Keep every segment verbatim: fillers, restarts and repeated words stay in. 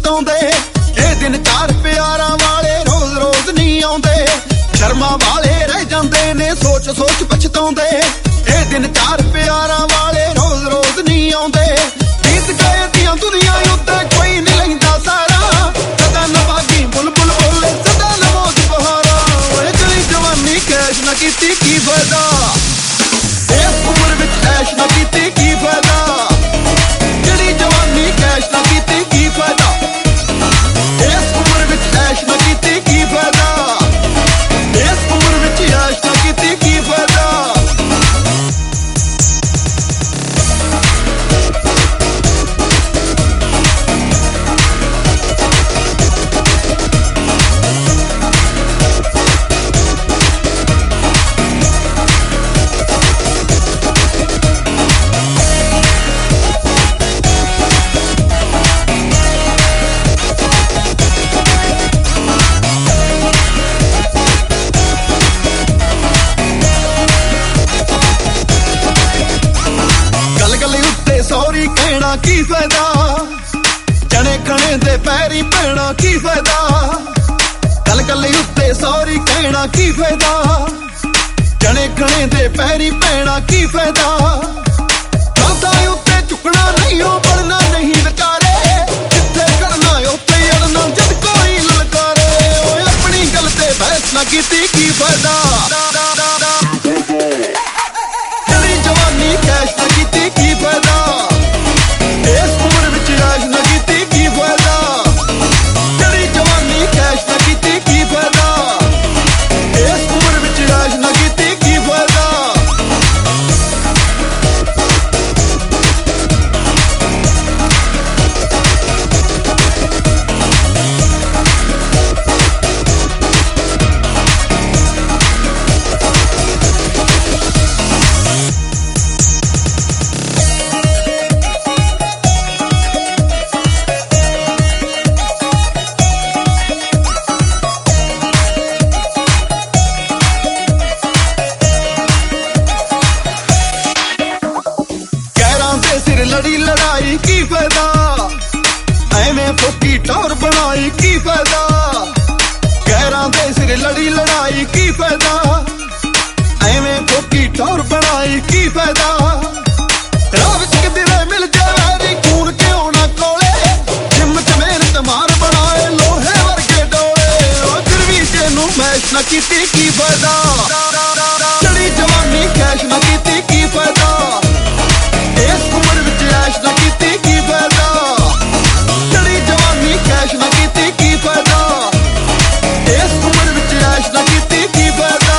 ਪਛਤਾਉਂਦੇ। ਇਹ ਦਿਨ ਚਾਰ ਪਿਆਰਾਂ ਵਾਲੇ ਰੋਜ਼ ਰੋਜ਼ ਨਹੀਂ ਆਉਂਦੇ। ਸ਼ਰਮਾਂ ਵਾਲੇ ਰਹਿ ਜਾਂਦੇ ਨੇ ਸੋਚ ਸੋਚ ਪਛਤਾਉਂਦੇ। ਇਹ ਦਿਨ ਚਾਰ ਪਿਆਰਾਂ ਵਾਲੇ ਰੋਜ਼ ਰੋਜ਼ ਨਹੀਂ ਆਉਂਦੇ। ਗੀਤ ਗਾਏ ਦੀਆਂ ਦੁਨੀਆ ਉੱਤੇ ਕੋਈ ਨਹੀਂ ਲੈਂਦਾ ਸਾਰਾ। ਸਦਾ ਨਵਾਗੀ ਬੁਲਬੁਲ ਬੋਲੇ ਸਦਾ ਨਮੋਜ ਬਹਾਰਾ। ਓਏ ਜਿਹੜੀ ਜਵਾਨੀ ਕੈਸ਼ ਨਾ ਕੀਤੀ ਕੀ ਫਾਇਦਾ। ਇਸ ਉਮਰ ਵਿੱਚ ਐਸ਼ ਨਾ ਕੀਤੀ ਕੀ ਫਾਇਦਾ। ਜਿਹੜੀ ਜਵਾਨੀ ਕੈਸ਼ ਨਾ ਕੀਤੀ ਕੀ ਫਾਇਦਾ। ਇਸ ਉਮਰ ਵਿੱਚ ਐਸ਼ ਨਾ ਕੀਤੀ ਕੀ ਫਾਇਦਾ। ਇਸ ਉਮਰ ਵਿੱਚ ਐਸ਼ ਨਾ ਕੀਤੀ ਕੀ ਫਾਇਦਾ। ਸੌਰੀ ਕਹਿਣਾ ਕੀ ਫਾਇਦਾ। ਜਣੇ ਖਣੇ ਦੇ ਪੈਰੀ ਪੈਣਾ ਕੀ ਫਾਇਦਾ। ਗੱਲ ਗੱਲ ਉੱਤੇ ਸੌਰੀ ਕਹਿਣਾ ਕੀ ਫਾਇਦਾ। ਜਣੇ ਖਣੇ ਦੇ ਪੈਰੀ ਪੈਣਾ ਕੀ ਫਾਇਦਾ। ਰਾਤਾਂ ਉੱਤੇ ਝੁਕਣਾ ਨਹੀਂ ਉਹ ਪੜਨਾ ਨਹੀਂ ਵਿਚਾਰੇ। ਜਿੱਥੇ ਖੜਨਾ ਉੱਥੇ ਅੜਨਾ ਜਦ ਕੋਈ ਲਲਕਾਰੇ। ਓਏ ਆਪਣੀ ਗੱਲ ਤੇ ਬਹਿਸ ਨਾ ਕੀਤੀ ਕੀ ਫਾਇਦਾ। ਜਿਹੜੀ ਜਵਾਨੀ ਕੈਸ਼ ਨਾ ਕੀਤੀ ਕੀ ਫਾਇਦਾ। ਇਸ ਉਮਰ ਵਿੱਚ ਐਸ਼ ਨਾ ਕੀਤੀ ਕੀ ਫਾਇਦਾ। ਜਿਹੜੀ ਜਵਾਨੀ ਕੈਸ਼ ਨਾ ਕੀਤੀ ਕੀ ਫਾਇਦਾ। ਇਸ ਉਮਰ ਵਿੱਚ ਐਸ਼ ਨਾ ਕੀਤੀ ਕੀ ਫਾਇਦਾ। ਲੜੀ ਲੜਾਈ ਕੀ ਫਾਇਦਾ। ਐਵੇਂ ਫੋਕੀ ਟੌਰ ਬਣਾਈ ਕੀ ਫਾਇਦਾ। ਗੈਰਾਂ ਦੇ ਸਿਰ ਲੜੀ ਲੜਾਈ ਕੀ ਫਾਇਦਾ। ਐਵੇਂ ਫੋਕੀ ਟੌਰ ਬਣਾਈ ਕੀ ਫਾਇਦਾ। ਰਾਹ ਵਿੱਚ ਕਿਧਰੇ ਮਿਲ ਜਾਵੇ ਖੂਨ ਕਿਉਂ ਨਾ ਕੋਲੇ। ਜਿੰਮ ਚ ਮਿਹਨਤ ਮਾਰ ਬਣਾਏ ਲੋਹੇ ਵਰਗੇ ਡੋਲੇ। ਉਹ ਫਿਰ ਵੀ ਜਿਹਨੂੰ ਮੈਸ਼ ਨਾ ਕੀਤੀ ਕੀ ਫਾਇਦਾ। ਜਿਹੜੀ ਜਵਾਨੀ ਕੈਸ਼ ਨਾ ਕੀਤੀ ਕੀ ਫਾਇਦਾ। ਇਸ ਉਮਰ ਵਿੱਚ ਐਸ਼ ਨਾ ਕੀਤੀ ਕੀ ਫਾਇਦਾ। ਜਿਹੜੀ ਜਵਾਨੀ ਕੈਸ਼ ਨਾ ਕੀਤੀ ਕੀ ਫਾਇਦਾ। ਇਸ ਉਮਰ ਵਿੱਚ ਐਸ਼ ਨਾ ਕੀਤੀ ਕੀ ਫਾਇਦਾ।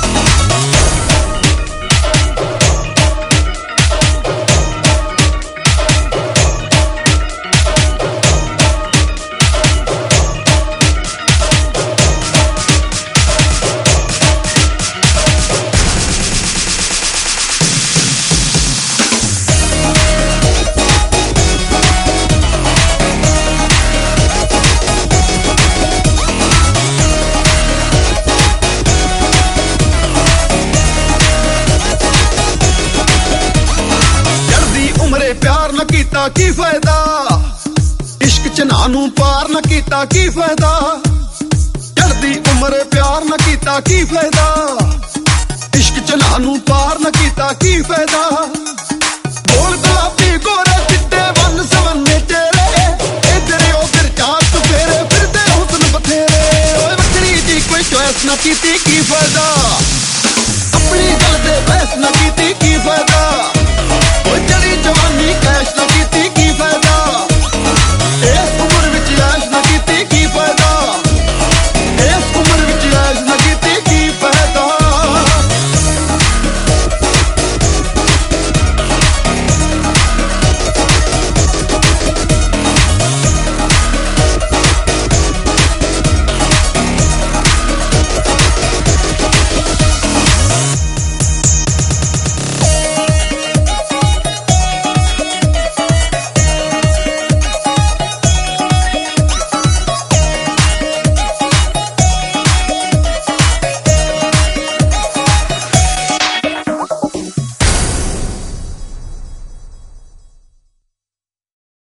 ਪਿਆਰ ਨਾ ਕੀਤਾ ਕੀ ਫਾਇਦਾ। ਇਸ਼ਕ ਚ ਨਾ ਨੂੰ ਪਾਰ ਨਾ ਕੀਤਾ ਕੀ ਫਾਇਦਾ। ਚੜ੍ਹਦੀ ਉਮਰ ਪਿਆਰ ਨਾ ਕੀਤਾ ਕੀ ਫਾਇਦਾ। ਇਸ਼ਕ ਚ ਨਾ ਨੂੰ ਪਾਰ ਨਾ ਕੀਤਾ ਕੀ ਫਾਇਦਾ। ਬੋਲ ਗੁਲਾਬੀ ਗੋਰੇ ਚਿੱਟੇ ਵੰਨ ਸਵੰਨੇ ਚਿਹਰੇ। ਇੱਧਰ ਉੱਧਰ ਚਾਰ ਚੁਫੇਰੇ ਫਿਰਦੇ ਹੁਸਨ ਬਥੇਰੇ। ਓਏ ਵੱਖਰੀ ਜੀ ਕੋਈ ਚੋਇਸ ਨਾ ਕੀਤੀ ਕੀ ਫਾਇਦਾ।